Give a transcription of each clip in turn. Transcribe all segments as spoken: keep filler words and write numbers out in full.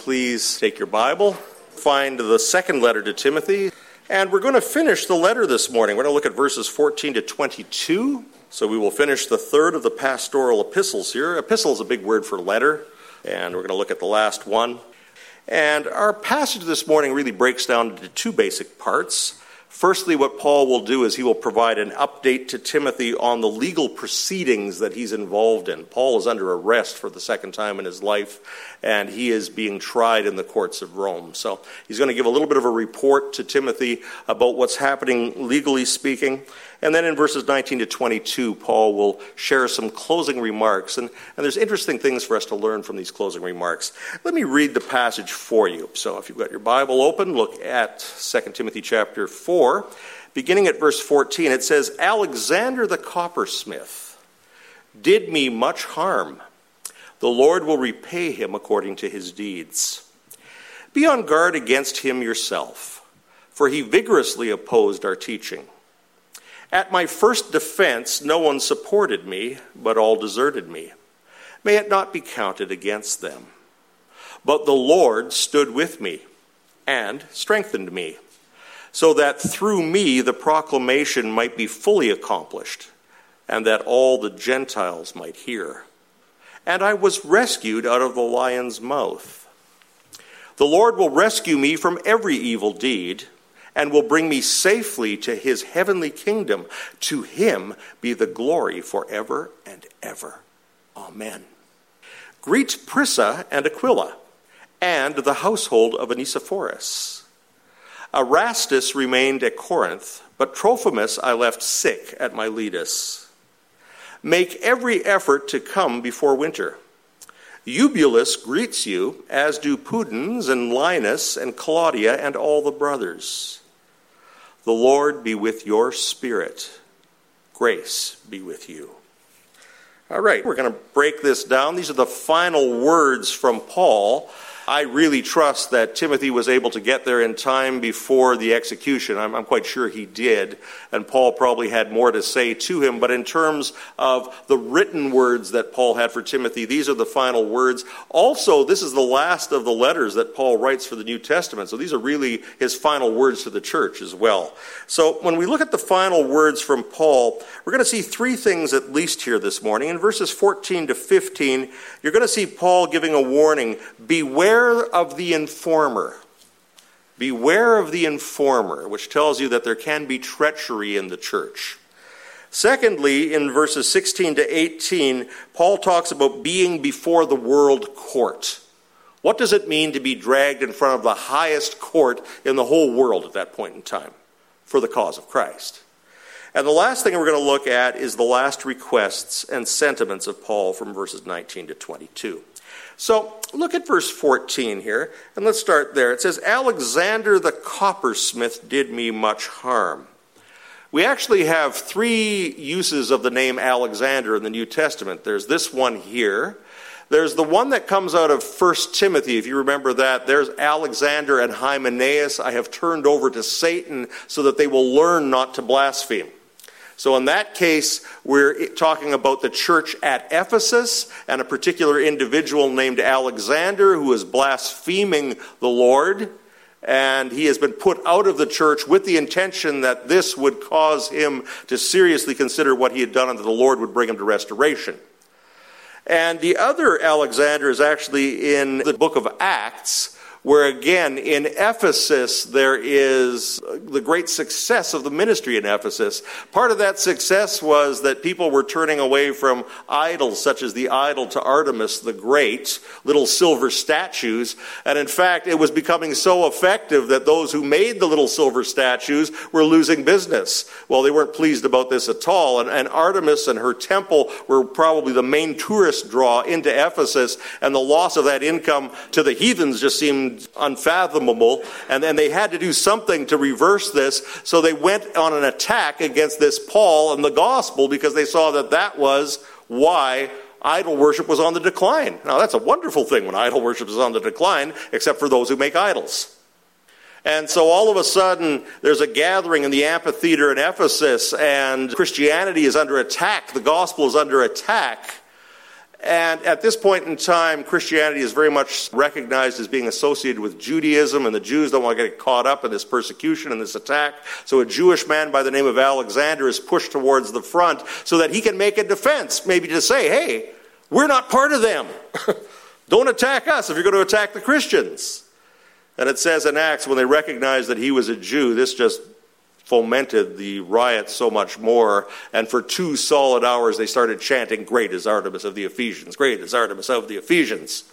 please take your Bible, find the second letter to Timothy, and we're going to finish the letter this morning. We're going to look at verses fourteen to twenty-two. So we will finish the third of the pastoral epistles here. Epistle is a big word for letter, and we're going to look at the last one. And our passage this morning really breaks down into two basic parts. Firstly, what Paul will do is he will provide an update to Timothy on the legal proceedings that he's involved in. Paul is under arrest for the second time in his life, and he is being tried in the courts of Rome. So he's going to give a little bit of a report to Timothy about what's happening legally speaking. And then in verses nineteen to twenty-two, Paul will share some closing remarks. And, and there's interesting things for us to learn from these closing remarks. Let me read the passage for you. So if you've got your Bible open, look at Second Timothy chapter four. Beginning at verse fourteen, it says, Alexander the coppersmith did me much harm. The Lord will repay him according to his deeds. Be on guard against him yourself, for he vigorously opposed our teaching. At my first defense, no one supported me, but all deserted me. May it not be counted against them. But the Lord stood with me and strengthened me, so that through me the proclamation might be fully accomplished, and that all the Gentiles might hear. And I was rescued out of the lion's mouth. The Lord will rescue me from every evil deed, and will bring me safely to his heavenly kingdom. To him be the glory forever and ever. Amen. Greet Prisca and Aquila, and the household of Onesiphorus. Erastus remained at Corinth, but Trophimus I left sick at Miletus. Make every effort to come before winter. Eubulus greets you, as do Pudens and Linus and Claudia and all the brothers. The Lord be with your spirit. Grace be with you. All right, we're going to break this down. These are the final words from Paul. I really trust that Timothy was able to get there in time before the execution. I'm, I'm quite sure he did, and Paul probably had more to say to him. But in terms of the written words that Paul had for Timothy, these are the final words. Also, this is the last of the letters that Paul writes for the New Testament. So these are really his final words to the church as well. So when we look at the final words from Paul, we're going to see three things at least here this morning. In verses fourteen to fifteen, you're going to see Paul giving a warning. Beware of the informer. Beware of the informer, which tells you that there can be treachery in the church. Secondly, in verses sixteen to eighteen, Paul talks about being before the world court. What does it mean to be dragged in front of the highest court in the whole world at that point in time for the cause of Christ? And the last thing we're going to look at is the last requests and sentiments of Paul from verses nineteen to twenty-two. So look at verse fourteen here, and let's start there. It says, Alexander the coppersmith did me much harm. We actually have three uses of the name Alexander in the New Testament. There's this one here. There's the one that comes out of First Timothy, if you remember that. There's Alexander and Hymenaeus I have turned over to Satan so that they will learn not to blaspheme. So in that case, we're talking about the church at Ephesus and a particular individual named Alexander who is blaspheming the Lord. And he has been put out of the church with the intention that this would cause him to seriously consider what he had done and that the Lord would bring him to restoration. And the other Alexander is actually in the book of Acts, where again, in Ephesus, there is the great success of the ministry in Ephesus. Part of that success was that people were turning away from idols, such as the idol to Artemis the Great, little silver statues. And in fact, it was becoming so effective that those who made the little silver statues were losing business. Well, they weren't pleased about this at all. And, and Artemis and her temple were probably the main tourist draw into Ephesus. And the loss of that income to the heathens just seemed unfathomable, and then they had to do something to reverse this, so they went on an attack against this Paul and the gospel because they saw that that was why idol worship was on the decline. Now that's a wonderful thing when idol worship is on the decline, except for those who make idols. And so all of a sudden, there's a gathering in the amphitheater in Ephesus, and Christianity is under attack, the gospel is under attack. And at this point in time, Christianity is very much recognized as being associated with Judaism, and the Jews don't want to get caught up in this persecution and this attack. So a Jewish man by the name of Alexander is pushed towards the front so that he can make a defense, maybe to say, hey, we're not part of them. Don't attack us if you're going to attack the Christians. And it says in Acts, when they recognized that he was a Jew, this just fomented the riot so much more, and for two solid hours they started chanting, "Great is Artemis of the Ephesians, great is Artemis of the Ephesians."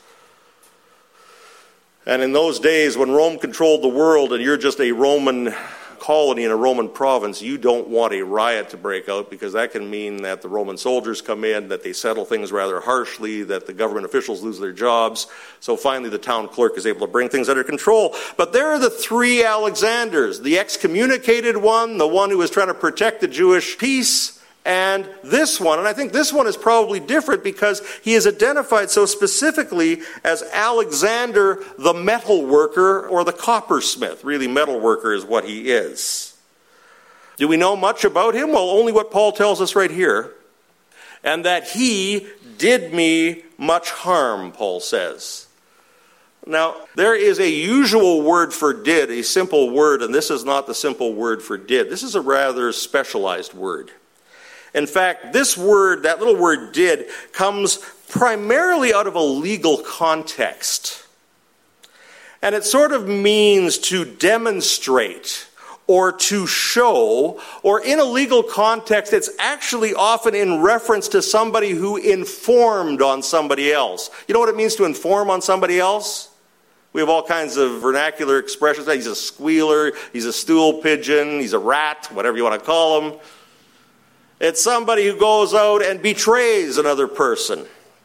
And in those days when Rome controlled the world and you're just a Roman colony in a Roman province, you don't want a riot to break out, because that can mean that the Roman soldiers come in, that they settle things rather harshly, that the government officials lose their jobs. So finally the town clerk is able to bring things under control. But there are the three Alexanders, the excommunicated one, the one who was trying to protect the Jewish peace, and this one. And I think this one is probably different because he is identified so specifically as Alexander the metal worker, or the coppersmith. Really, metal worker is what he is. Do we know much about him? Well, only what Paul tells us right here. And that he did me much harm, Paul says. Now, there is a usual word for did, a simple word, and this is not the simple word for did. This is a rather specialized word. In fact, this word, that little word did, comes primarily out of a legal context. And it sort of means to demonstrate or to show, or in a legal context, it's actually often in reference to somebody who informed on somebody else. You know what it means to inform on somebody else? We have all kinds of vernacular expressions. He's a squealer, he's a stool pigeon, he's a rat, whatever you want to call him. It's somebody who goes out and betrays another person.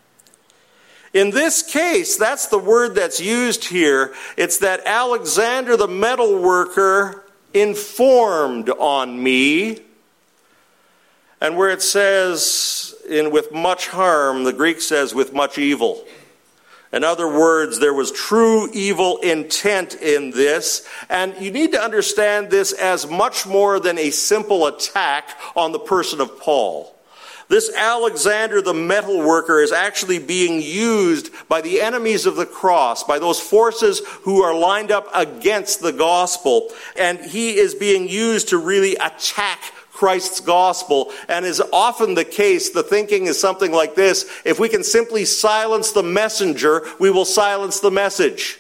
In this case, that's the word that's used here. It's that Alexander the metal worker informed on me. And where it says, in with much harm, the Greek says with much evil. In other words, there was true evil intent in this, and you need to understand this as much more than a simple attack on the person of Paul. This Alexander the metal worker is actually being used by the enemies of the cross, by those forces who are lined up against the gospel, and he is being used to really attack Christ's gospel. And is often the case, the thinking is something like this: if we can simply silence the messenger, we will silence the message.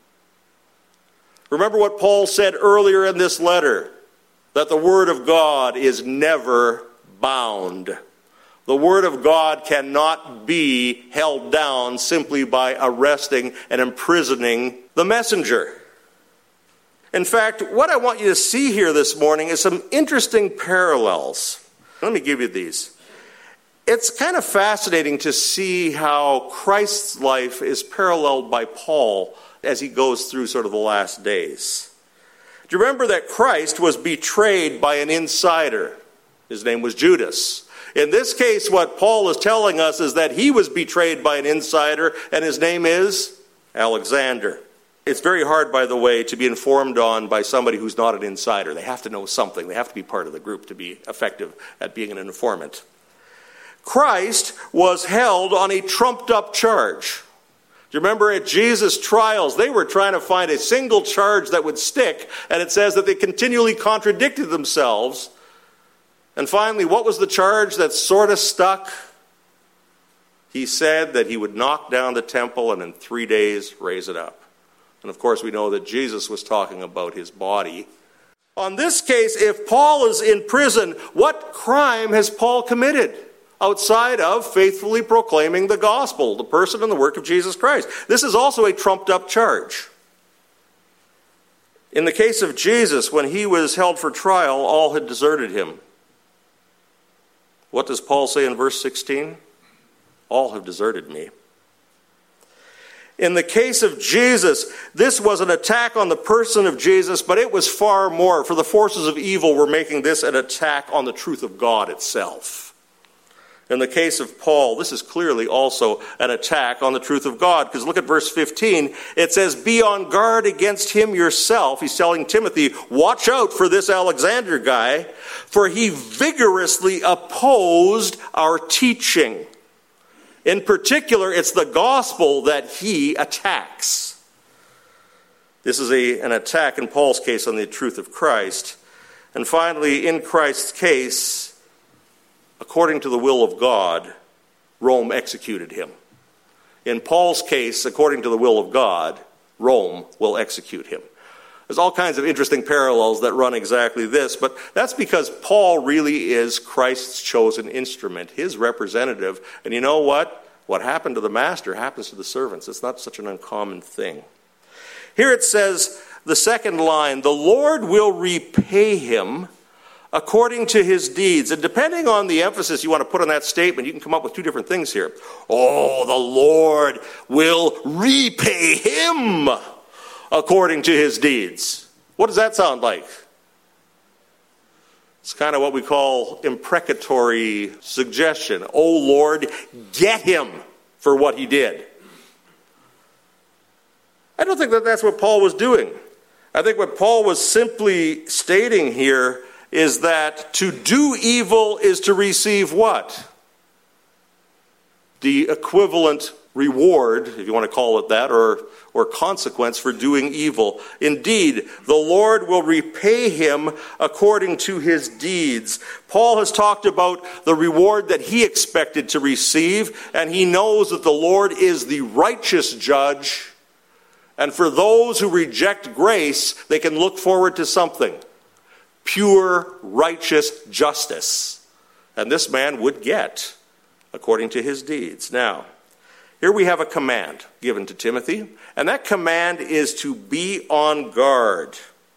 Remember what Paul said earlier in this letter, that the word of God is never bound. The word of God cannot be held down simply by arresting and imprisoning the messenger. In fact, what I want you to see here this morning is some interesting parallels. Let me give you these. It's kind of fascinating to see how Christ's life is paralleled by Paul as he goes through sort of the last days. Do you remember that Christ was betrayed by an insider? His name was Judas. In this case, what Paul is telling us is that he was betrayed by an insider, and his name is Alexander. It's very hard, by the way, to be informed on by somebody who's not an insider. They have to know something. They have to be part of the group to be effective at being an informant. Christ was held on a trumped-up charge. Do you remember at Jesus' trials, they were trying to find a single charge that would stick, and it says that they continually contradicted themselves. And finally, what was the charge that sort of stuck? He said that he would knock down the temple and in three days raise it up. And of course, we know that Jesus was talking about his body. On this case, if Paul is in prison, what crime has Paul committed outside of faithfully proclaiming the gospel, the person and the work of Jesus Christ? This is also a trumped-up charge. In the case of Jesus, when he was held for trial, all had deserted him. What does Paul say in verse sixteen? All have deserted me. In the case of Jesus, this was an attack on the person of Jesus, but it was far more, for the forces of evil were making this an attack on the truth of God itself. In the case of Paul, this is clearly also an attack on the truth of God, because look at verse fifteen. It says, "Be on guard against him yourself." He's telling Timothy, watch out for this Alexander guy, for he vigorously opposed our teaching. In particular, it's the gospel that he attacks. This is a, an attack in Paul's case on the truth of Christ. And finally, in Christ's case, according to the will of God, Rome executed him. In Paul's case, according to the will of God, Rome will execute him. There's all kinds of interesting parallels that run exactly this, but that's because Paul really is Christ's chosen instrument, his representative. And you know what? What happened to the master happens to the servants. It's not such an uncommon thing. Here it says, the second line, the Lord will repay him according to his deeds. And depending on the emphasis you want to put on that statement, you can come up with two different things here. Oh, the Lord will repay him according to his deeds. What does that sound like? It's kind of what we call imprecatory suggestion. Oh, Lord, get him for what he did. I don't think that that's what Paul was doing. I think what Paul was simply stating here is that to do evil is to receive what? The equivalent reward, if you want to call it that, or, or consequence for doing evil. Indeed, the Lord will repay him according to his deeds. Paul has talked about the reward that he expected to receive, and he knows that the Lord is the righteous judge. And for those who reject grace, they can look forward to something. Pure, righteous justice. And this man would get, according to his deeds. Now, here we have a command given to Timothy, and that command is to be on guard.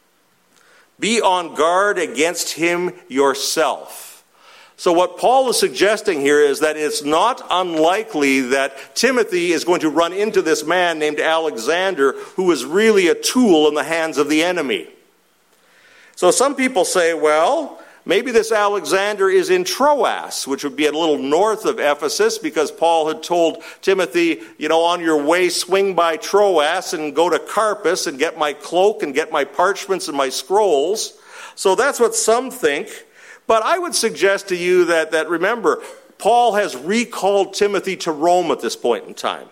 Be on guard against him yourself. So what Paul is suggesting here is that it's not unlikely that Timothy is going to run into this man named Alexander, who is really a tool in the hands of the enemy. So some people say, well, maybe this Alexander is in Troas, which would be a little north of Ephesus, because Paul had told Timothy, you know, on your way, swing by Troas and go to Carpus and get my cloak and get my parchments and my scrolls. So that's what some think. But I would suggest to you that, that remember, Paul has recalled Timothy to Rome at this point in time.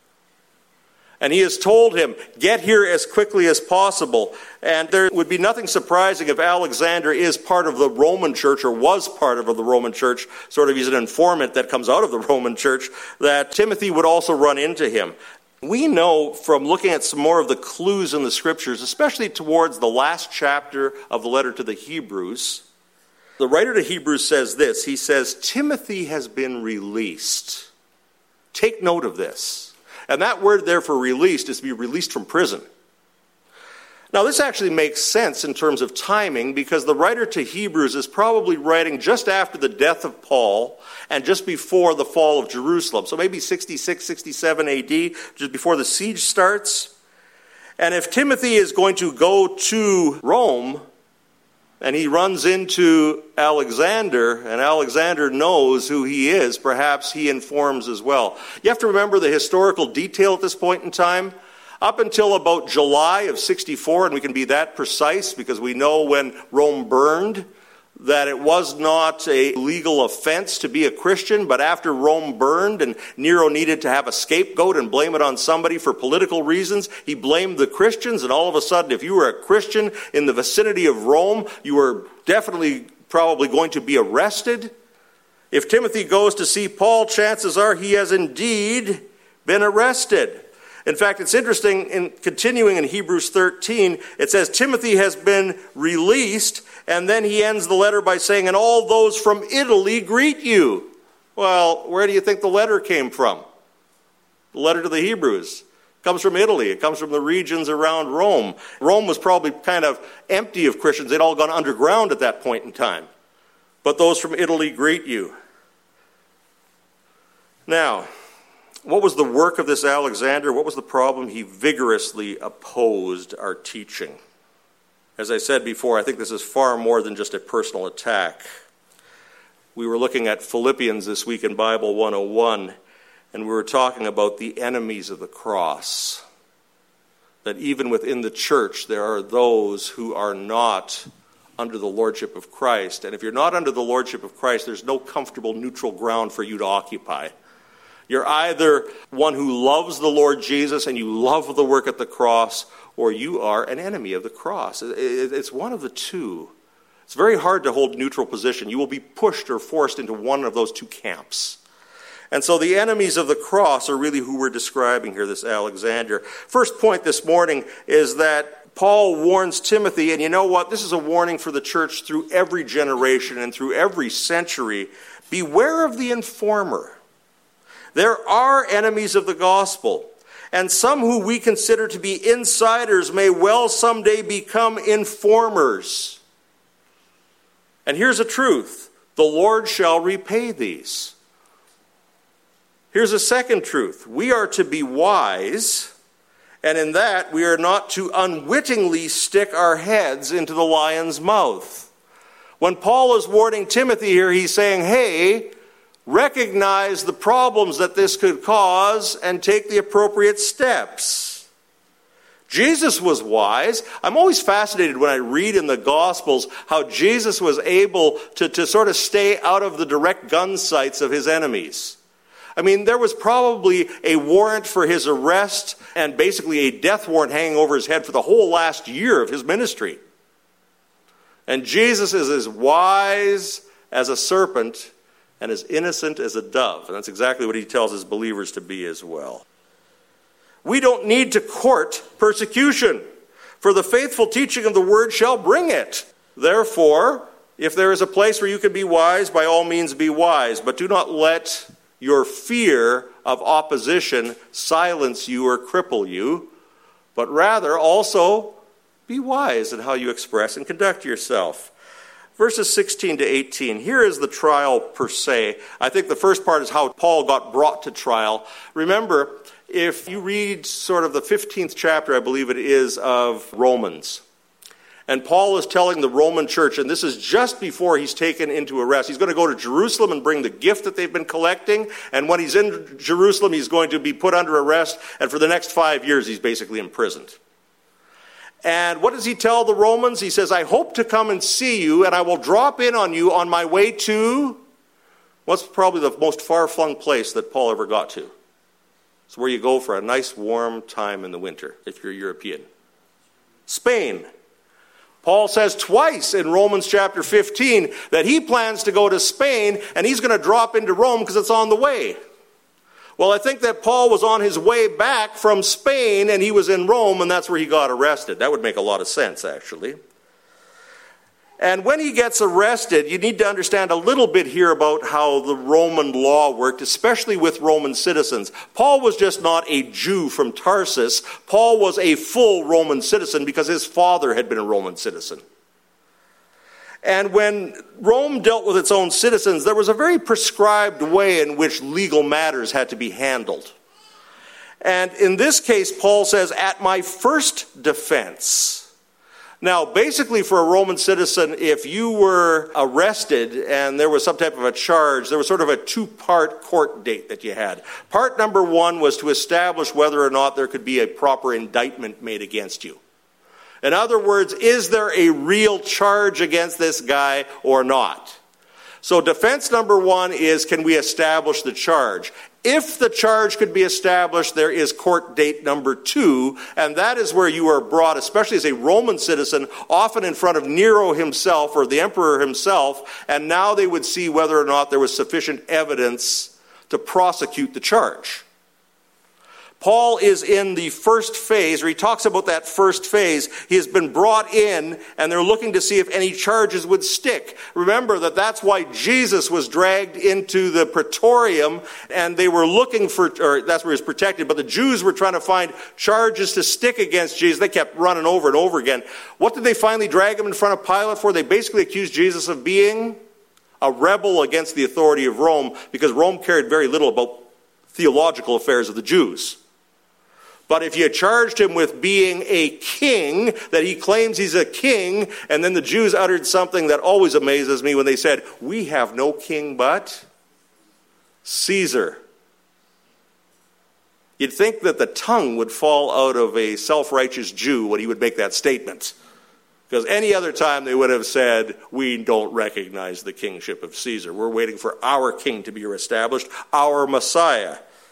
And he has told him, get here as quickly as possible. And there would be nothing surprising if Alexander is part of the Roman church, or was part of the Roman church, sort of he's an informant that comes out of the Roman church, that Timothy would also run into him. We know from looking at some more of the clues in the scriptures, especially towards the last chapter of the letter to the Hebrews, the writer to Hebrews says this. He says, Timothy has been released. Take note of this. And that word there for released is to be released from prison. Now, this actually makes sense in terms of timing, because the writer to Hebrews is probably writing just after the death of Paul and just before the fall of Jerusalem. So maybe sixty-six, sixty-seven A D, just before the siege starts. And if Timothy is going to go to Rome, and he runs into Alexander, and Alexander knows who he is, perhaps he informs as well. You have to remember the historical detail at this point in time. Up until about July of sixty-four, and we can be that precise because we know when Rome burned, that it was not a legal offense to be a Christian, but after Rome burned and Nero needed to have a scapegoat and blame it on somebody for political reasons, he blamed the Christians, and all of a sudden, if you were a Christian in the vicinity of Rome, you were definitely probably going to be arrested. If Timothy goes to see Paul, chances are he has indeed been arrested. In fact, it's interesting, in continuing in Hebrews thirteen, it says Timothy has been released, and then he ends the letter by saying, and all those from Italy greet you. Well, where do you think the letter came from? The letter to the Hebrews. It comes from Italy. It comes from the regions around Rome. Rome was probably kind of empty of Christians. They'd all gone underground at that point in time. But those from Italy greet you. Now, what was the work of this Alexander? What was the problem? He vigorously opposed our teaching. As I said before, I think this is far more than just a personal attack. We were looking at Philippians this week in Bible one oh one, and we were talking about the enemies of the cross. That even within the church, there are those who are not under the lordship of Christ. And if you're not under the lordship of Christ, there's no comfortable neutral ground for you to occupy. You're either one who loves the Lord Jesus and you love the work at the cross, or you are an enemy of the cross. It's one of the two. It's very hard to hold neutral position. You will be pushed or forced into one of those two camps. And so the enemies of the cross are really who we're describing here, this Alexander. First point this morning is that Paul warns Timothy, and you know what? This is a warning for the church through every generation and through every century. Beware of the informer. There are enemies of the gospel, and some who we consider to be insiders may well someday become informers. And here's a truth: the Lord shall repay these. Here's a second truth: we are to be wise, and in that we are not to unwittingly stick our heads into the lion's mouth. When Paul is warning Timothy here, he's saying, hey, recognize the problems that this could cause and take the appropriate steps. Jesus was wise. I'm always fascinated when I read in the Gospels how Jesus was able to, to sort of stay out of the direct gun sights of his enemies. I mean, there was probably a warrant for his arrest and basically a death warrant hanging over his head for the whole last year of his ministry. And Jesus is as wise as a serpent and as innocent as a dove. And that's exactly what he tells his believers to be as well. We don't need to court persecution, for the faithful teaching of the word shall bring it. Therefore, if there is a place where you can be wise, by all means be wise, but do not let your fear of opposition silence you or cripple you, but rather also be wise in how you express and conduct yourself. Verses sixteen to eighteen, here is the trial per se. I think the first part is how Paul got brought to trial. Remember, if you read sort of the fifteenth chapter, I believe it is, of Romans, and Paul is telling the Roman church, and this is just before he's taken into arrest. He's going to go to Jerusalem and bring the gift that they've been collecting, and when he's in Jerusalem, he's going to be put under arrest, and for the next five years, he's basically imprisoned. And what does he tell the Romans? He says, I hope to come and see you, and I will drop in on you on my way to what's probably the most far-flung place that Paul ever got to. It's where you go for a nice warm time in the winter, if you're European. Spain. Paul says twice in Romans chapter fifteen that he plans to go to Spain, and he's going to drop into Rome because it's on the way. Well, I think that Paul was on his way back from Spain, and he was in Rome, and that's where he got arrested. That would make a lot of sense, actually. And when he gets arrested, you need to understand a little bit here about how the Roman law worked, especially with Roman citizens. Paul was just not a Jew from Tarsus. Paul was a full Roman citizen because his father had been a Roman citizen. And when Rome dealt with its own citizens, there was a very prescribed way in which legal matters had to be handled. And in this case, Paul says, at my first defense. Now, basically for a Roman citizen, if you were arrested and there was some type of a charge, there was sort of a two-part court date that you had. Part number one was to establish whether or not there could be a proper indictment made against you. In other words, is there a real charge against this guy or not? So defense number one is, can we establish the charge? If the charge could be established, there is court date number two, and that is where you are brought, especially as a Roman citizen, often in front of Nero himself or the emperor himself, and now they would see whether or not there was sufficient evidence to prosecute the charge. Paul is in the first phase, or he talks about that first phase. He has been brought in, and they're looking to see if any charges would stick. Remember that that's why Jesus was dragged into the praetorium, and they were looking for, or that's where he was protected, but the Jews were trying to find charges to stick against Jesus. They kept running over and over again. What did they finally drag him in front of Pilate for? They basically accused Jesus of being a rebel against the authority of Rome, because Rome cared very little about theological affairs of the Jews. But if you charged him with being a king, that he claims he's a king, and then the Jews uttered something that always amazes me when they said, we have no king but Caesar. You'd think that the tongue would fall out of a self-righteous Jew when he would make that statement. Because any other time they would have said, we don't recognize the kingship of Caesar. We're waiting for our king to be established, our Messiah.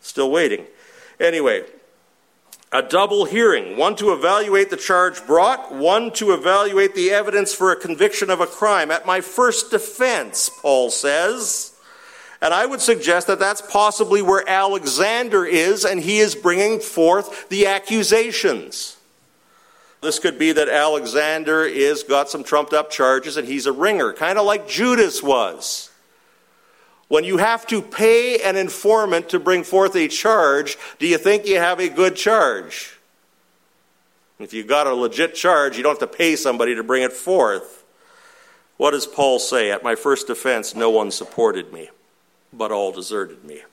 Still waiting. Anyway, a double hearing, one to evaluate the charge brought, one to evaluate the evidence for a conviction of a crime. At my first defense, Paul says, and I would suggest that that's possibly where Alexander is, and he is bringing forth the accusations. This could be that Alexander is got some trumped up charges and he's a ringer, kind of like Judas was. When you have to pay an informant to bring forth a charge, do you think you have a good charge? If you got a legit charge, you don't have to pay somebody to bring it forth. What does Paul say? At my first defense, no one supported me, but all deserted me.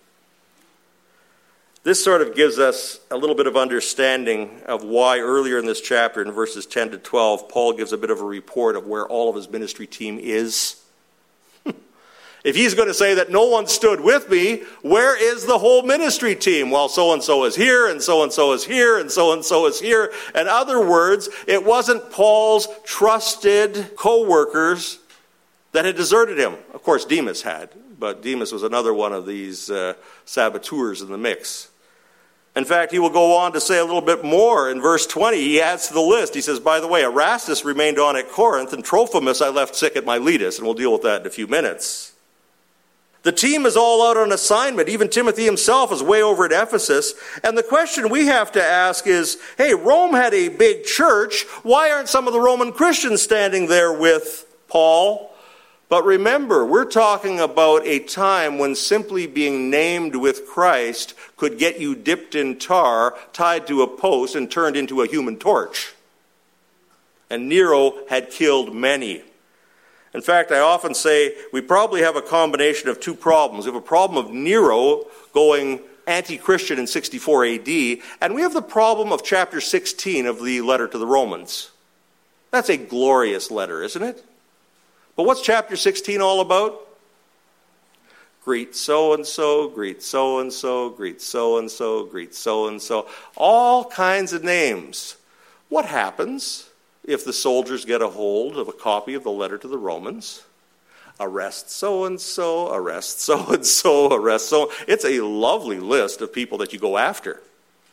This sort of gives us a little bit of understanding of why earlier in this chapter, in verses ten to twelve, Paul gives a bit of a report of where all of his ministry team is. If he's going to say that no one stood with me, where is the whole ministry team? Well, so-and-so is here, and so-and-so is here, and so-and-so is here. In other words, it wasn't Paul's trusted co-workers that had deserted him. Of course, Demas had, but Demas was another one of these uh, saboteurs in the mix. In fact, he will go on to say a little bit more. In verse twenty, he adds to the list. He says, by the way, Erastus remained on at Corinth, and Trophimus I left sick at Miletus, and we'll deal with that in a few minutes. The team is all out on assignment. Even Timothy himself is way over at Ephesus. And the question we have to ask is, hey, Rome had a big church. Why aren't some of the Roman Christians standing there with Paul? But remember, we're talking about a time when simply being named with Christ could get you dipped in tar, tied to a post, and turned into a human torch. And Nero had killed many. In fact, I often say we probably have a combination of two problems. We have a problem of Nero going anti-Christian in sixty-four A D, and we have the problem of chapter sixteen of the letter to the Romans. That's a glorious letter, isn't it? But what's chapter sixteen all about? Greet so-and-so, greet so-and-so, greet so-and-so, greet so-and-so. All kinds of names. What happens if the soldiers get a hold of a copy of the letter to the Romans? Arrest so-and-so, arrest so-and-so, arrest so. It's a lovely list of people that you go after.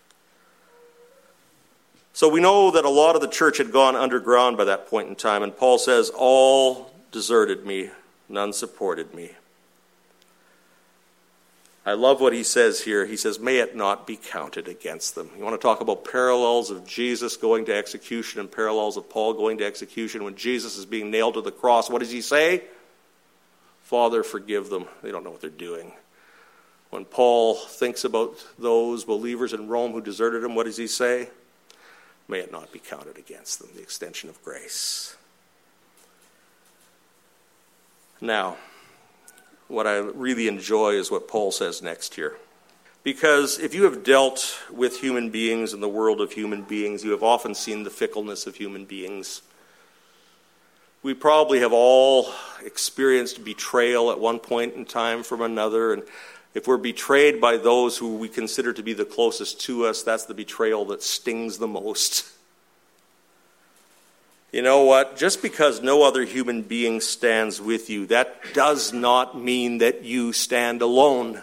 So we know that a lot of the church had gone underground by that point in time, and Paul says, all deserted me, none supported me. I love what he says here. He says, may it not be counted against them. You want to talk about parallels of Jesus going to execution and parallels of Paul going to execution. When Jesus is being nailed to the cross, what does he say? Father, forgive them. They don't know what they're doing. When Paul thinks about those believers in Rome who deserted him, what does he say? May it not be counted against them, the extension of grace. Now, what I really enjoy is what Paul says next here. Because if you have dealt with human beings in the world of human beings, you have often seen the fickleness of human beings. We probably have all experienced betrayal at one point in time from another, and if we're betrayed by those who we consider to be the closest to us, that's the betrayal that stings the most. You know what? Just because no other human being stands with you, that does not mean that you stand alone.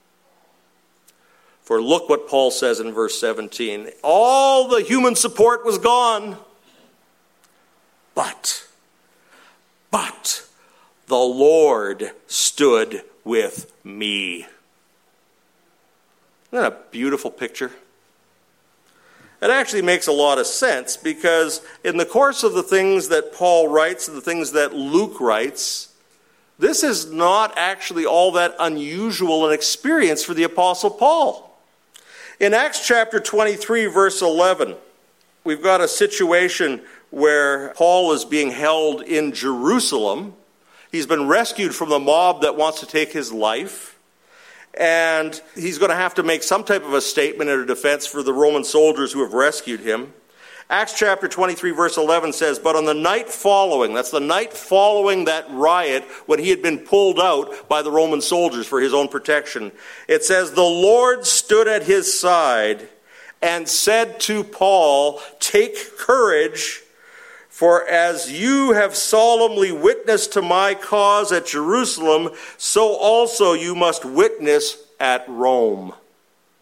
For look what Paul says in verse seventeen. All the human support was gone. But, but, the Lord stood with me. Isn't that a beautiful picture? It actually makes a lot of sense because in the course of the things that Paul writes and the things that Luke writes, this is not actually all that unusual an experience for the Apostle Paul. In Acts chapter twenty-three, verse eleven, we've got a situation where Paul is being held in Jerusalem. He's been rescued from the mob that wants to take his life. And he's going to have to make some type of a statement in a defense for the Roman soldiers who have rescued him. Acts chapter twenty-three, verse eleven says, but on the night following, that's the night following that riot when he had been pulled out by the Roman soldiers for his own protection, it says, the Lord stood at his side and said to Paul, take courage, for as you have solemnly witnessed to my cause at Jerusalem, so also you must witness at Rome.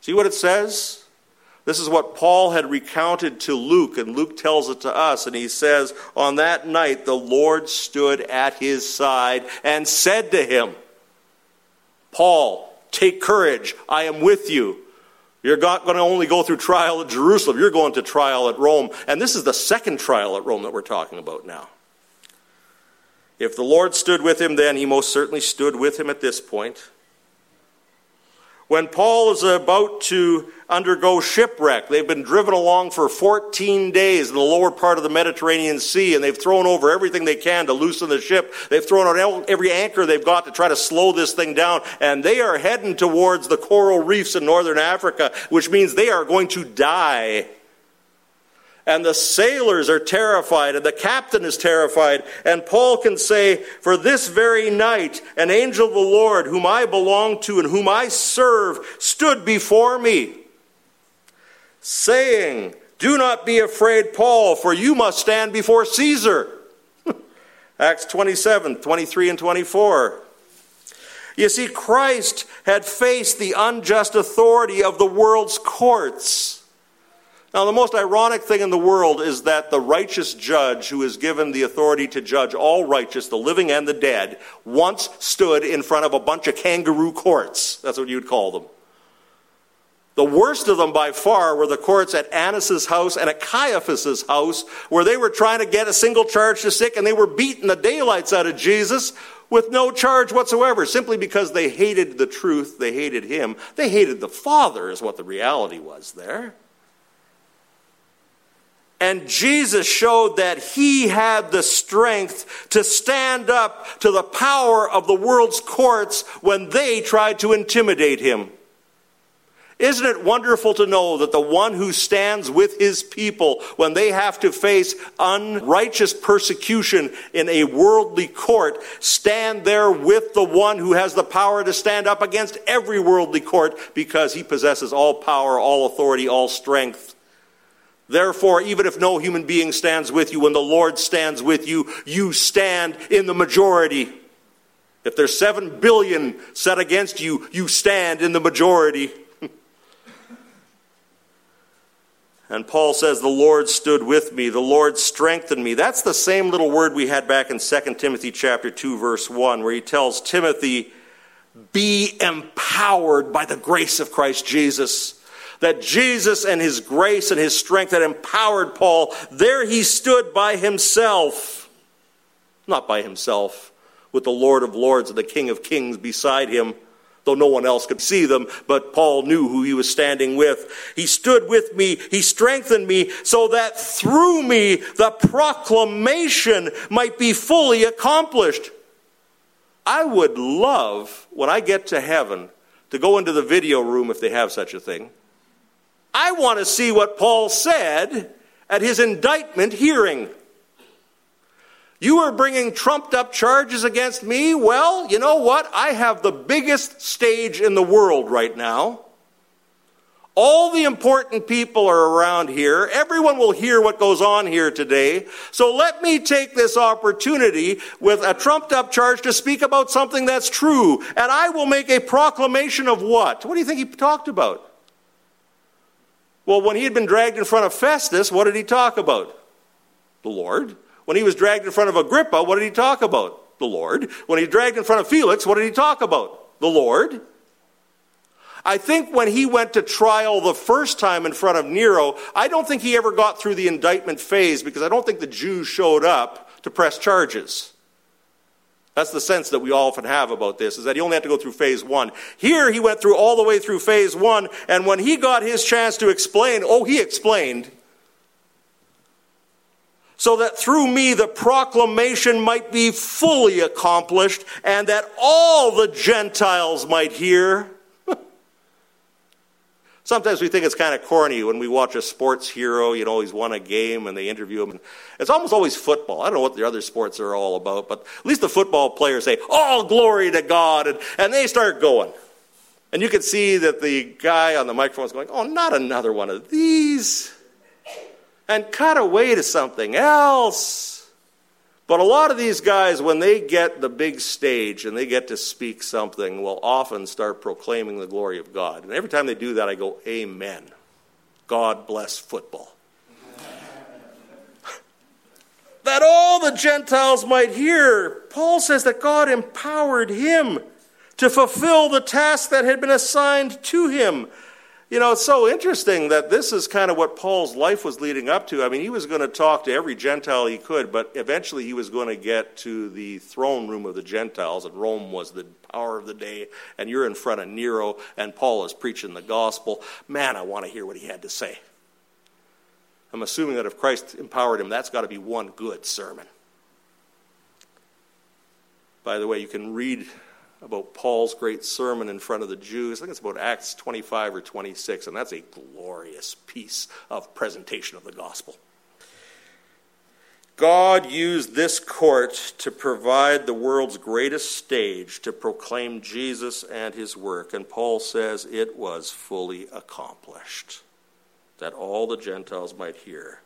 See what it says? This is what Paul had recounted to Luke, and Luke tells it to us, and he says, on that night the Lord stood at his side and said to him, Paul, take courage, I am with you. You're not going to only go through trial at Jerusalem, you're going to trial at Rome. And this is the second trial at Rome that we're talking about now. If the Lord stood with him then, he most certainly stood with him at this point. When Paul is about to undergo shipwreck, they've been driven along for fourteen days in the lower part of the Mediterranean Sea, and they've thrown over everything they can to loosen the ship. They've thrown out every anchor they've got to try to slow this thing down, and they are heading towards the coral reefs in northern Africa, which means they are going to die. And the sailors are terrified, and the captain is terrified. And Paul can say, for this very night, an angel of the Lord, whom I belong to and whom I serve, stood before me, saying, do not be afraid, Paul, for you must stand before Caesar. Acts twenty-seven, twenty-three and twenty-four. You see, Christ had faced the unjust authority of the world's courts. Now, the most ironic thing in the world is that the righteous judge who is given the authority to judge all righteous, the living and the dead, once stood in front of a bunch of kangaroo courts. That's what you'd call them. The worst of them by far were the courts at Annas' house and at Caiaphas' house, where they were trying to get a single charge to stick, and they were beating the daylights out of Jesus with no charge whatsoever, simply because they hated the truth, they hated him. They hated the Father is what the reality was there. And Jesus showed that he had the strength to stand up to the power of the world's courts when they tried to intimidate him. Isn't it wonderful to know that the one who stands with his people when they have to face unrighteous persecution in a worldly court, stand there with the one who has the power to stand up against every worldly court because he possesses all power, all authority, all strength. Therefore, even if no human being stands with you, when the Lord stands with you, you stand in the majority. If there's seven billion set against you, you stand in the majority. And Paul says, the Lord stood with me, the Lord strengthened me. That's the same little word we had back in Second Timothy chapter two, verse one, where he tells Timothy, be empowered by the grace of Christ Jesus. That Jesus and his grace and his strength had empowered Paul. There he stood by himself. Not by himself, with the Lord of Lords and the King of Kings beside him, though no one else could see them, but Paul knew who he was standing with. He stood with me, he strengthened me, so that through me the proclamation might be fully accomplished. I would love, when I get to heaven, to go into the video room if they have such a thing. I want to see what Paul said at his indictment hearing. You are bringing trumped up charges against me? Well, you know what? I have the biggest stage in the world right now. All the important people are around here. Everyone will hear what goes on here today. So let me take this opportunity with a trumped up charge to speak about something that's true. And I will make a proclamation of what? What do you think he talked about? Well, when he had been dragged in front of Festus, what did he talk about? The Lord. When he was dragged in front of Agrippa, what did he talk about? The Lord. When he was dragged in front of Felix, what did he talk about? The Lord. I think when he went to trial the first time in front of Nero, I don't think he ever got through the indictment phase because I don't think the Jews showed up to press charges. That's the sense that we often have about this, is that he only had to go through phase one. Here he went through all the way through phase one, and when he got his chance to explain, oh, he explained. So that through me the proclamation might be fully accomplished, and that all the Gentiles might hear. Sometimes we think it's kind of corny when we watch a sports hero, you know, he's won a game and they interview him. It's almost always football. I don't know what the other sports are all about, but at least the football players say, all glory to God, and, and they start going. And you can see that the guy on the microphone is going, oh, not another one of these. And cut away to something else. But a lot of these guys, when they get the big stage and they get to speak something, will often start proclaiming the glory of God. And every time they do that, I go, amen. God bless football. That all the Gentiles might hear. Paul says that God empowered him to fulfill the task that had been assigned to him. You know, it's so interesting that this is kind of what Paul's life was leading up to. I mean, he was going to talk to every Gentile he could, but eventually he was going to get to the throne room of the Gentiles, and Rome was the power of the day, and you're in front of Nero, and Paul is preaching the gospel. Man, I want to hear what he had to say. I'm assuming that if Christ empowered him, that's got to be one good sermon. By the way, you can read about Paul's great sermon in front of the Jews. I think it's about Acts twenty-five or twenty-six, and that's a glorious piece of presentation of the gospel. God used this court to provide the world's greatest stage to proclaim Jesus and his work, and Paul says it was fully accomplished, that all the Gentiles might hear.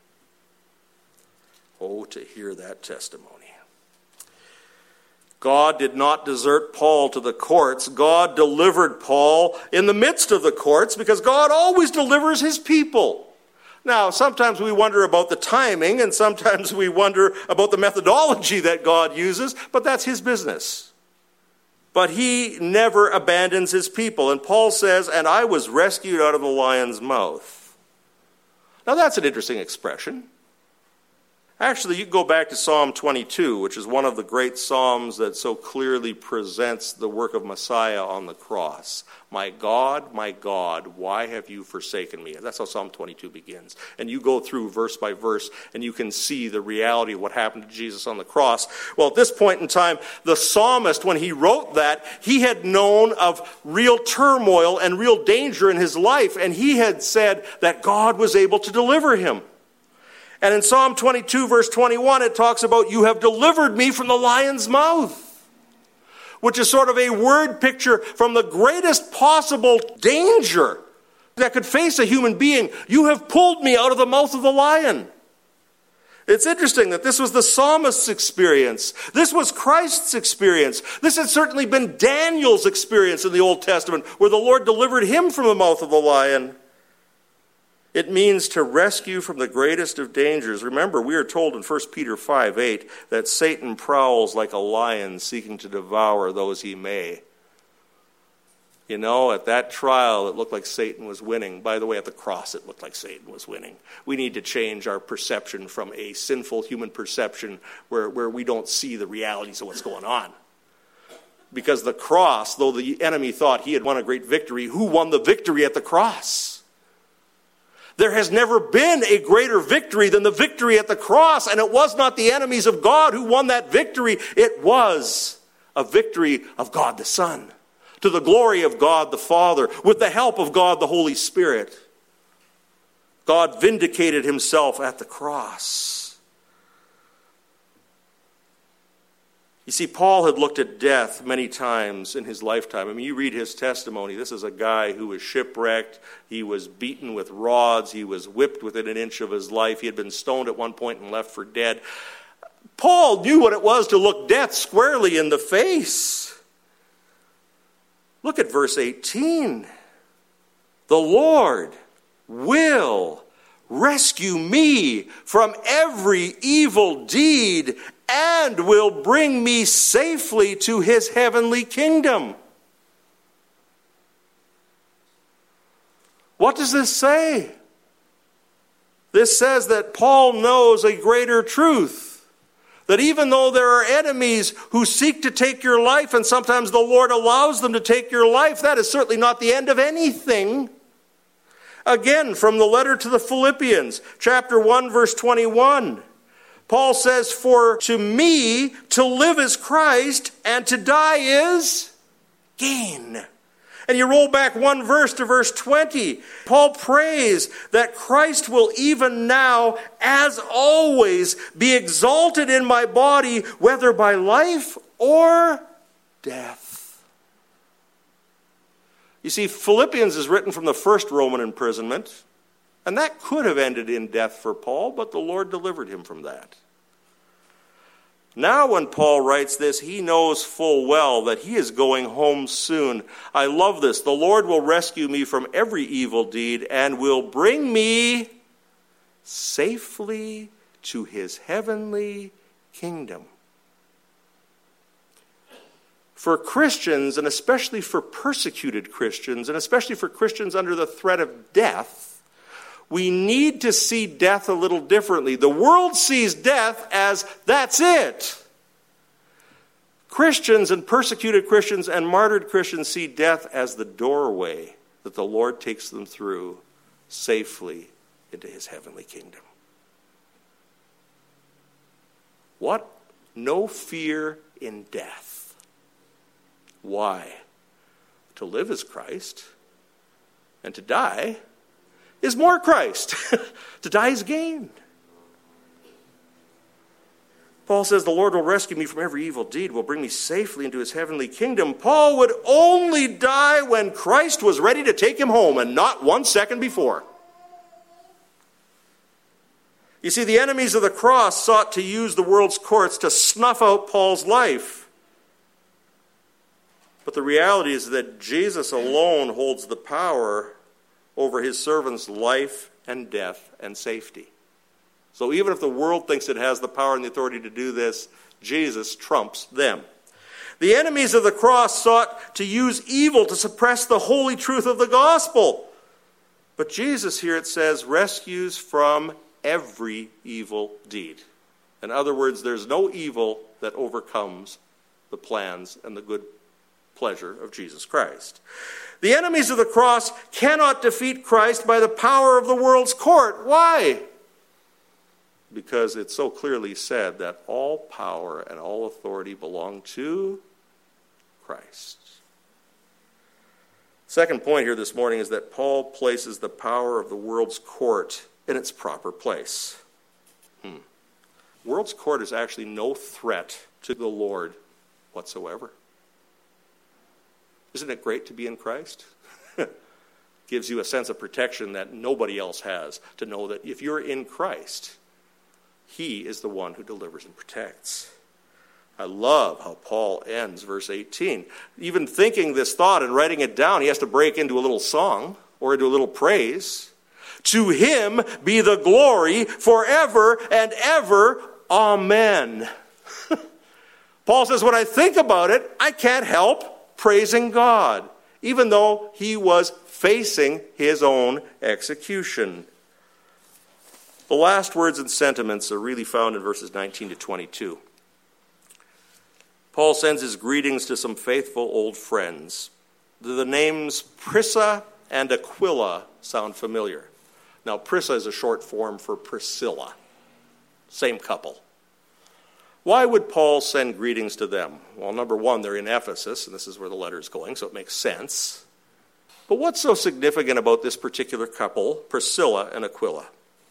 Oh, to hear that testimony. God did not desert Paul to the courts. God delivered Paul in the midst of the courts, because God always delivers his people. Now, sometimes we wonder about the timing, and sometimes we wonder about the methodology that God uses, but that's his business. But he never abandons his people. And Paul says, and I was rescued out of the lion's mouth. Now, that's an interesting expression. Actually, you can go back to Psalm twenty-two, which is one of the great psalms that so clearly presents the work of Messiah on the cross. My God, my God, why have you forsaken me? That's how Psalm twenty-two begins. And you go through verse by verse, and you can see the reality of what happened to Jesus on the cross. Well, at this point in time, the psalmist, when he wrote that, he had known of real turmoil and real danger in his life, and he had said that God was able to deliver him. And in Psalm twenty-two, verse twenty-one, it talks about, you have delivered me from the lion's mouth, which is sort of a word picture from the greatest possible danger that could face a human being. You have pulled me out of the mouth of the lion. It's interesting that this was the psalmist's experience. This was Christ's experience. This had certainly been Daniel's experience in the Old Testament, where the Lord delivered him from the mouth of the lion. It means to rescue from the greatest of dangers. Remember, we are told in First Peter five eight that Satan prowls like a lion seeking to devour those he may. You know, at that trial, it looked like Satan was winning. By the way, at the cross, it looked like Satan was winning. We need to change our perception from a sinful human perception where, where we don't see the realities of what's going on. Because the cross, though the enemy thought he had won a great victory, who won the victory at the cross? There has never been a greater victory than the victory at the cross, and it was not the enemies of God who won that victory. It was a victory of God the Son, to the glory of God the Father, with the help of God the Holy Spirit. God vindicated himself at the cross. You see, Paul had looked at death many times in his lifetime. I mean, you read his testimony. This is a guy who was shipwrecked. He was beaten with rods. He was whipped within an inch of his life. He had been stoned at one point and left for dead. Paul knew what it was to look death squarely in the face. Look at verse eighteen. The Lord will rescue me from every evil deed and will bring me safely to his heavenly kingdom. What does this say? This says that Paul knows a greater truth. That even though there are enemies who seek to take your life, and sometimes the Lord allows them to take your life, that is certainly not the end of anything. Again, from the letter to the Philippians, chapter one, verse twenty-one. Paul says, for to me to live is Christ, and to die is gain. And you roll back one verse to verse twenty. Paul prays that Christ will even now, as always, be exalted in my body, whether by life or death. You see, Philippians is written from the first Roman imprisonment, and that could have ended in death for Paul, but the Lord delivered him from that. Now when Paul writes this, he knows full well that he is going home soon. I love this. The Lord will rescue me from every evil deed and will bring me safely to his heavenly kingdom. For Christians, and especially for persecuted Christians, and especially for Christians under the threat of death, we need to see death a little differently. The world sees death as, that's it. Christians and persecuted Christians and martyred Christians see death as the doorway that the Lord takes them through safely into his heavenly kingdom. What? No fear in death. Why? To live is Christ, and to die is more Christ. To die is gain. Paul says, the Lord will rescue me from every evil deed, will bring me safely into his heavenly kingdom. Paul would only die when Christ was ready to take him home, and not one second before. You see, the enemies of the cross sought to use the world's courts to snuff out Paul's life. But the reality is that Jesus alone holds the power over his servant's life and death and safety. So even if the world thinks it has the power and the authority to do this, Jesus trumps them. The enemies of the cross sought to use evil to suppress the holy truth of the gospel. But Jesus, here it says, rescues from every evil deed. In other words, there's no evil that overcomes the plans and the good pleasure of Jesus Christ. The enemies of the cross cannot defeat Christ by the power of the world's court. Why? Because it's so clearly said that all power and all authority belong to Christ. Second point here this morning is that Paul places the power of the world's court in its proper place. Hmm. World's court is actually no threat to the Lord whatsoever. Isn't it great to be in Christ? Gives you a sense of protection that nobody else has, to know that if you're in Christ, he is the one who delivers and protects. I love how Paul ends verse eighteen. Even thinking this thought and writing it down, he has to break into a little song or into a little praise. To him be the glory forever and ever. Amen. Paul says, when I think about it, I can't help praising God, even though he was facing his own execution. The last words and sentiments are really found in verses nineteen to twenty-two. Paul sends his greetings to some faithful old friends. The names Prisca and Aquila sound familiar. Now, Prisca is a short form for Priscilla. Same couple. Why would Paul send greetings to them? Well, number one, they're in Ephesus, and this is where the letter is going, so it makes sense. But what's so significant about this particular couple, Priscilla and Aquila?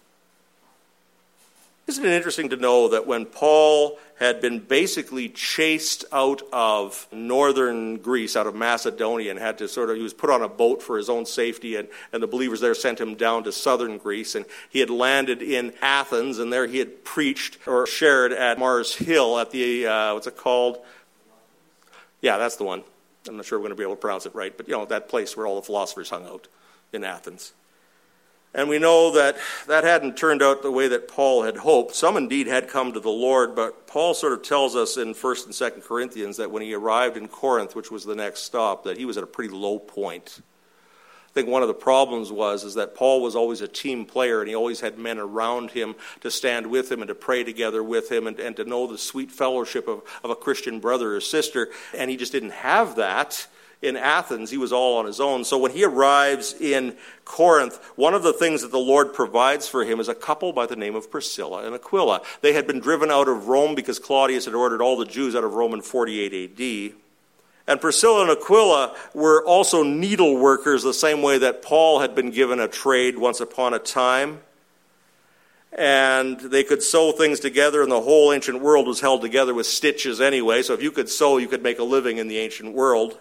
Isn't it interesting to know that when Paul had been basically chased out of northern Greece, out of Macedonia, and had to sort of, he was put on a boat for his own safety, and, and the believers there sent him down to southern Greece, and he had landed in Athens, and there he had preached or shared at Mars Hill at the, uh, what's it called? Yeah, that's the one. I'm not sure we're going to be able to pronounce it right, but you know, that place where all the philosophers hung out in Athens. And we know that that hadn't turned out the way that Paul had hoped. Some indeed had come to the Lord, but Paul sort of tells us in First and Second Corinthians that when he arrived in Corinth, which was the next stop, that he was at a pretty low point. I think one of the problems was is that Paul was always a team player, and he always had men around him to stand with him and to pray together with him and, and to know the sweet fellowship of, of a Christian brother or sister, and he just didn't have that. In Athens, he was all on his own. So when he arrives in Corinth, one of the things that the Lord provides for him is a couple by the name of Priscilla and Aquila. They had been driven out of Rome because Claudius had ordered all the Jews out of Rome in forty-eight A D. And Priscilla and Aquila were also needle workers, the same way that Paul had been given a trade once upon a time. And they could sew things together, and the whole ancient world was held together with stitches anyway. So if you could sew, you could make a living in the ancient world.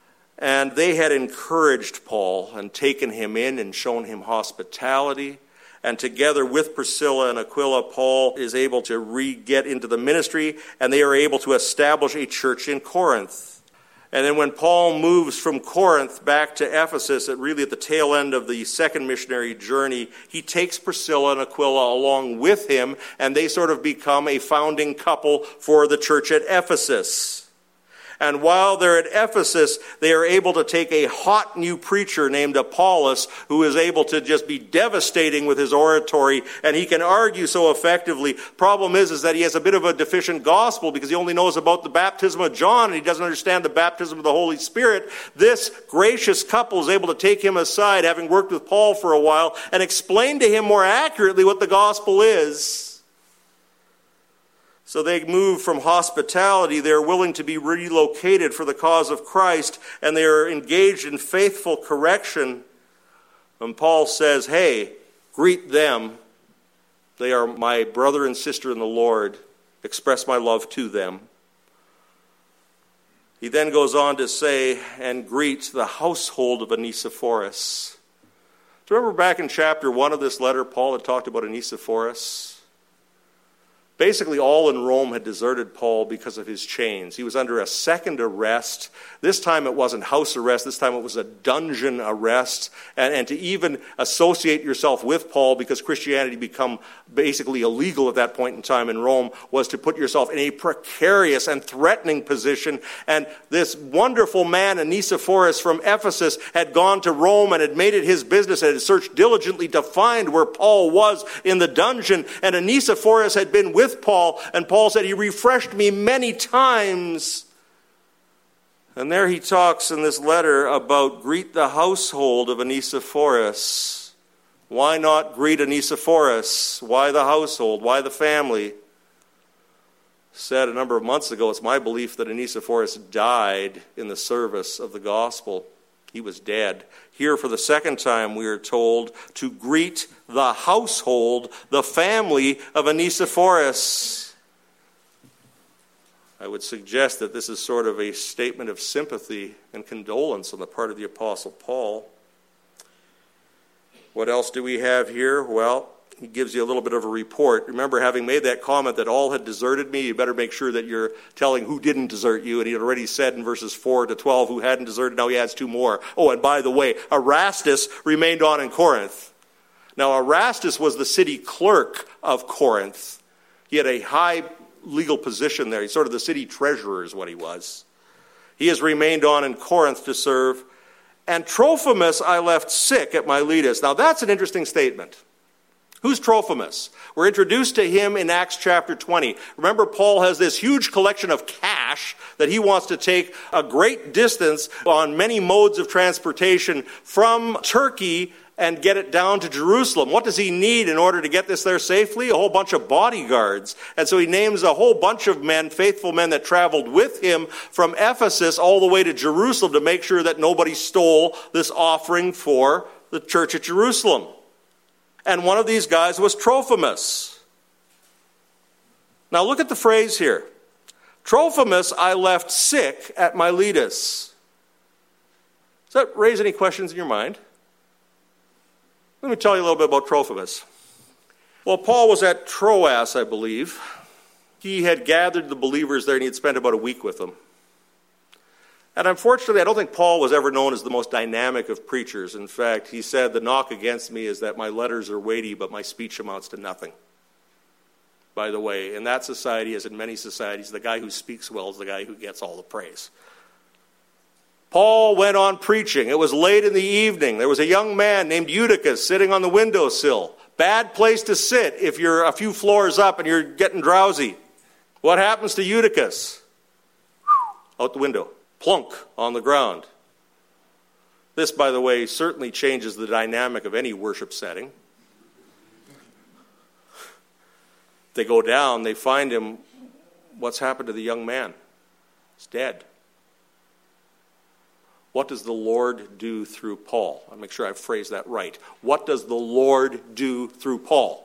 And they had encouraged Paul and taken him in and shown him hospitality. And together with Priscilla and Aquila, Paul is able to re-get into the ministry, and they are able to establish a church in Corinth. And then when Paul moves from Corinth back to Ephesus, at really at the tail end of the second missionary journey, he takes Priscilla and Aquila along with him, and they sort of become a founding couple for the church at Ephesus. And while they're at Ephesus, they are able to take a hot new preacher named Apollos, who is able to just be devastating with his oratory, and he can argue so effectively. Problem is, is that he has a bit of a deficient gospel because he only knows about the baptism of John, and he doesn't understand the baptism of the Holy Spirit. This gracious couple is able to take him aside, having worked with Paul for a while, and explain to him more accurately what the gospel is. So they move from hospitality. They're willing to be relocated for the cause of Christ, and they are engaged in faithful correction. And Paul says, hey, greet them. They are my brother and sister in the Lord. Express my love to them. He then goes on to say, and greet the household of Onesiphorus. Do you remember back in chapter one of this letter, Paul had talked about Onesiphorus? Basically, all in Rome had deserted Paul because of his chains. He was under a second arrest. This time it wasn't house arrest. This time it was a dungeon arrest. And, and to even associate yourself with Paul, because Christianity become basically illegal at that point in time in Rome, was to put yourself in a precarious and threatening position. And this wonderful man, Onesiphorus from Ephesus, had gone to Rome and had made it his business and had searched diligently to find where Paul was in the dungeon. And Onesiphorus had been with Paul, and Paul said, he refreshed me many times. And there he talks in this letter about greet the household of Onesiphorus. Why not greet Onesiphorus? Why the household? Why the family? Said a number of months ago, it's my belief that Onesiphorus died in the service of the gospel. He was dead. Here for the second time we are told to greet the household, the family of Onesiphorus. I would suggest that this is sort of a statement of sympathy and condolence on the part of the Apostle Paul. What else do we have here? Well, he gives you a little bit of a report. Remember, having made that comment that all had deserted me, you better make sure that you're telling who didn't desert you. And he had already said in verses four to twelve who hadn't deserted. Now he adds two more. Oh, and by the way, Erastus remained on in Corinth. Now Erastus was the city clerk of Corinth. He had a high legal position there. He's sort of the city treasurer is what he was. He has remained on in Corinth to serve. And Trophimus I left sick at Miletus. Now that's an interesting statement. Who's Trophimus? We're introduced to him in Acts chapter twenty. Remember, Paul has this huge collection of cash that he wants to take a great distance on many modes of transportation from Turkey and get it down to Jerusalem. What does he need in order to get this there safely? A whole bunch of bodyguards. And so he names a whole bunch of men, faithful men that traveled with him from Ephesus all the way to Jerusalem to make sure that nobody stole this offering for the church at Jerusalem. And one of these guys was Trophimus. Now look at the phrase here. Trophimus I left sick at Miletus. Does that raise any questions in your mind? Let me tell you a little bit about Trophimus. Well, Paul was at Troas, I believe. He had gathered the believers there and he had spent about a week with them. And unfortunately, I don't think Paul was ever known as the most dynamic of preachers. In fact, he said, the knock against me is that my letters are weighty, but my speech amounts to nothing. By the way, in that society, as in many societies, the guy who speaks well is the guy who gets all the praise. Paul went on preaching. It was late in the evening. There was a young man named Eutychus sitting on the windowsill. Bad place to sit if you're a few floors up and you're getting drowsy. What happens to Eutychus? Out the window. Plunk on the ground. This, by the way, certainly changes the dynamic of any worship setting. They go down, they find him. What's happened to the young man? He's dead. What does the Lord do through Paul? I'll make sure I've phrased that right. What does the Lord do through Paul?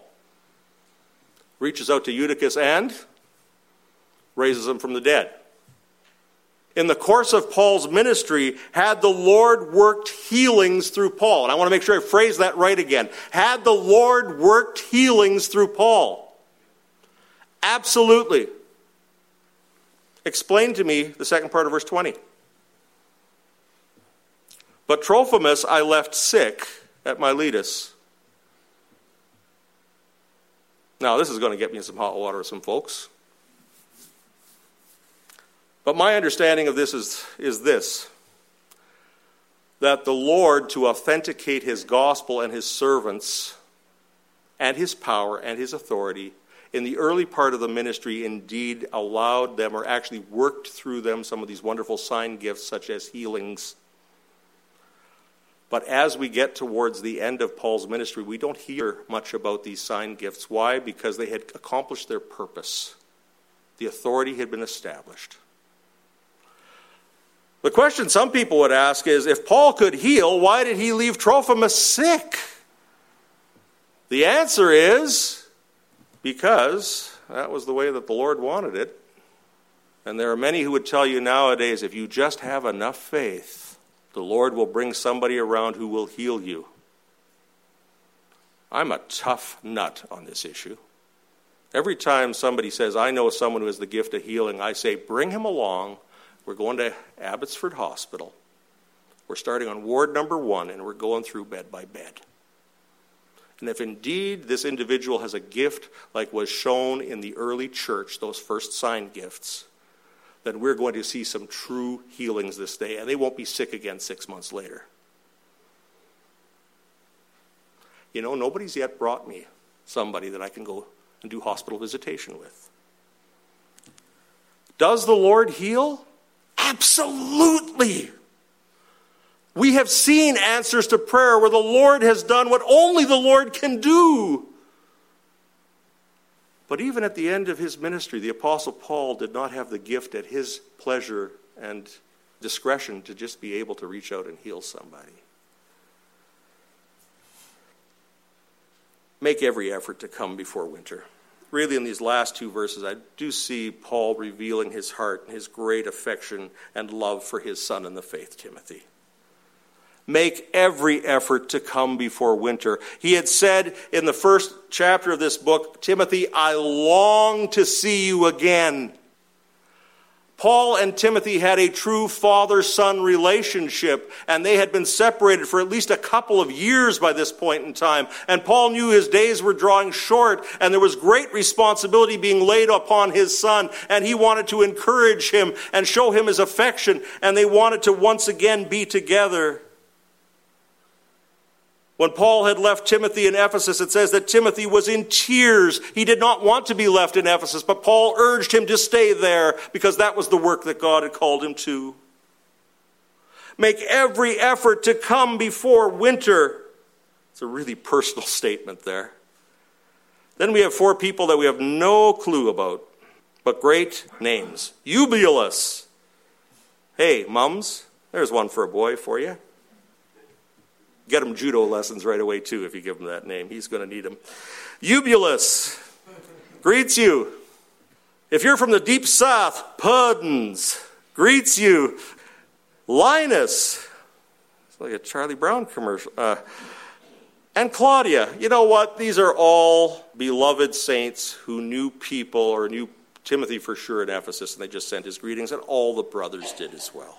Reaches out to Eutychus and raises him from the dead. in the course of Paul's ministry, had the Lord worked healings through Paul? And I want to make sure I phrase that right again. Had the Lord worked healings through Paul? Absolutely. Explain to me the second part of verse twenty. But Trophimus I left sick at Miletus. Now, this is going to get me in some hot water with some folks. But my understanding of this is, is this, that the Lord, to authenticate his gospel and his servants and his power and his authority, in the early part of the ministry indeed allowed them, or actually worked through them, some of these wonderful sign gifts such as healings. But as we get towards the end of Paul's ministry, we don't hear much about these sign gifts. Why? Because they had accomplished their purpose. The authority had been established. The question some people would ask is, if Paul could heal, why did he leave Trophimus sick? The answer is, because that was the way that the Lord wanted it. And there are many who would tell you nowadays, if you just have enough faith, the Lord will bring somebody around who will heal you. I'm a tough nut on this issue. Every time somebody says, I know someone who has the gift of healing, I say, bring him along. We're going to Abbotsford Hospital. We're starting on ward number one, and we're going through bed by bed. And if indeed this individual has a gift like was shown in the early church, those first sign gifts, then we're going to see some true healings this day, and they won't be sick again six months later. You know, nobody's yet brought me somebody that I can go and do hospital visitation with. Does the Lord heal? Absolutely. We have seen answers to prayer where the Lord has done what only the Lord can do. But even at the end of his ministry, the Apostle Paul did not have the gift at his pleasure and discretion to just be able to reach out and heal somebody. Make every effort to come before winter. Really, in these last two verses, I do see Paul revealing his heart and his great affection and love for his son in the faith, Timothy. Make every effort to come before winter. He had said in the first chapter of this book, Timothy, I long to see you again. Paul and Timothy had a true father-son relationship, and they had been separated for at least a couple of years by this point in time. And Paul knew his days were drawing short, and there was great responsibility being laid upon his son, and he wanted to encourage him and show him his affection, and they wanted to once again be together. When Paul had left Timothy in Ephesus, it says that Timothy was in tears. He did not want to be left in Ephesus, but Paul urged him to stay there because that was the work that God had called him to. Make every effort to come before winter. It's a really personal statement there. Then we have four people that we have no clue about, but great names. Eubulus. Hey, mums, there's one for a boy for you. Get him judo lessons right away, too, if you give him that name. He's going to need them. Eubulus greets you. If you're from the deep south, Pudens greets you. Linus. It's like a Charlie Brown commercial. Uh, and Claudia. You know what? These are all beloved saints who knew people, or knew Timothy for sure in Ephesus, and they just sent his greetings, and all the brothers did as well.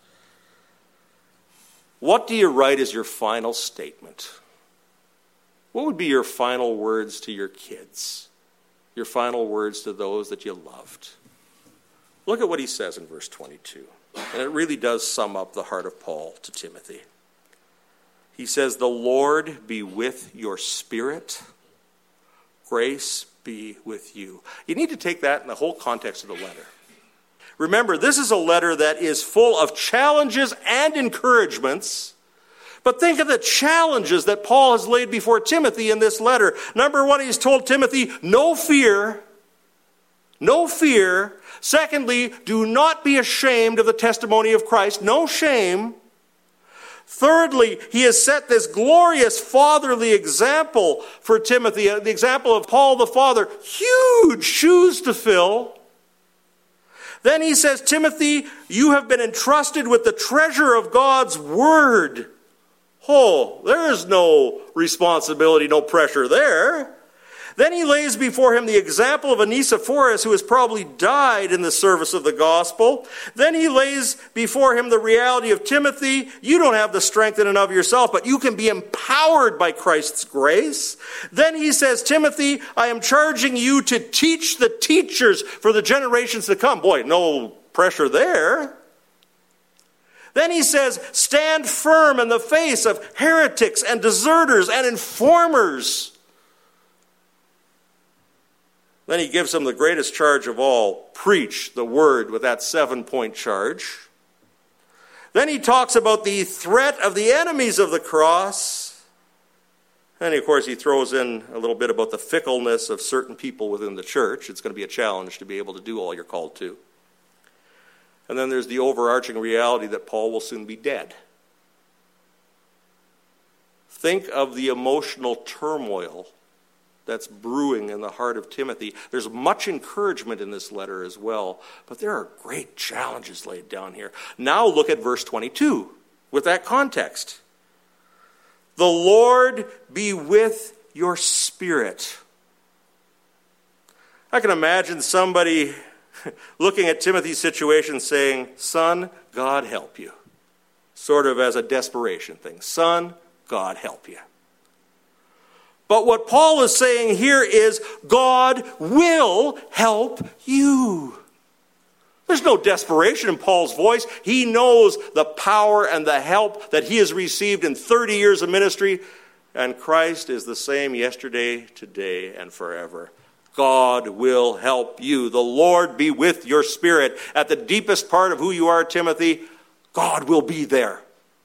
What do you write as your final statement? What would be your final words to your kids? Your final words to those that you loved? Look at what he says in verse twenty-two. And it really does sum up the heart of Paul to Timothy. He says, the Lord be with your spirit. Grace be with you. You need to take that in the whole context of the letter. Remember, this is a letter that is full of challenges and encouragements. But think of the challenges that Paul has laid before Timothy in this letter. Number one, he's told Timothy, no fear. No fear. Secondly, do not be ashamed of the testimony of Christ. No shame. Thirdly, he has set this glorious fatherly example for Timothy, the example of Paul the father. Huge shoes to fill. Then he says, Timothy, you have been entrusted with the treasure of God's word. Oh, there is no responsibility, no pressure there. Then he lays before him the example of Onesiphorus, who has probably died in the service of the gospel. Then he lays before him the reality of Timothy. You don't have the strength in and of yourself, but you can be empowered by Christ's grace. Then he says, Timothy, I am charging you to teach the teachers for the generations to come. Boy, no pressure there. Then he says, stand firm in the face of heretics and deserters and informers. Then he gives them the greatest charge of all, preach the word, with that seven-point charge. Then he talks about the threat of the enemies of the cross. And of course he throws in a little bit about the fickleness of certain people within the church. It's going to be a challenge to be able to do all you're called to. And then there's the overarching reality that Paul will soon be dead. Think of the emotional turmoil that's brewing in the heart of Timothy. There's much encouragement in this letter as well, but there are great challenges laid down here. Now look at verse twenty-two with that context. The Lord be with your spirit. I can imagine somebody looking at Timothy's situation saying, son, God help you. Sort of as a desperation thing. Son, God help you. But what Paul is saying here is God will help you. There's no desperation in Paul's voice. He knows the power and the help that he has received in thirty years of ministry. And Christ is the same yesterday, today, and forever. God will help you. The Lord be with your spirit. At the deepest part of who you are, Timothy, God will be there.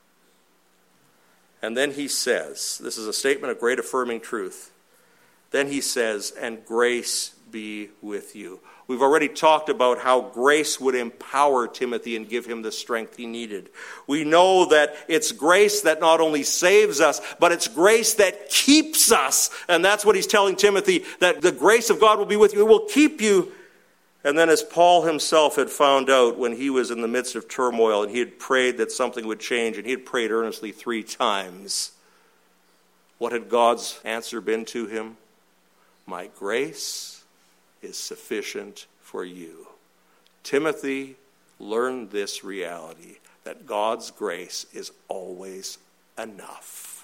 And then he says, this is a statement of great affirming truth. Then he says, and grace be with you. We've already talked about how grace would empower Timothy and give him the strength he needed. We know that it's grace that not only saves us, but it's grace that keeps us. And that's what he's telling Timothy, that the grace of God will be with you. It will keep you. And then as Paul himself had found out when he was in the midst of turmoil and he had prayed that something would change, and he had prayed earnestly three times, what had God's answer been to him? My grace is sufficient for you. Timothy, learn this reality, that God's grace is always enough.